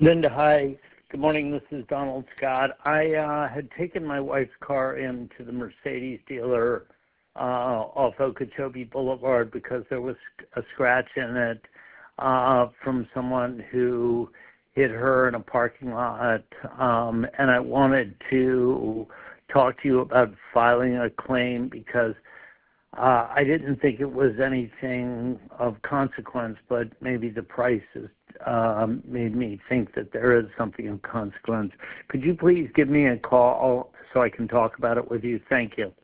Linda, hi. Good morning. This is Donald Scott. I had taken my wife's car into the Mercedes dealer off Okeechobee Boulevard because there was a scratch in it from someone who hit her in a parking lot. And I wanted to talk to you about filing a claim because I didn't think it was anything of consequence, but maybe the prices made me think that there is something of consequence. Could you please give me a call so I can talk about it with you? Thank you.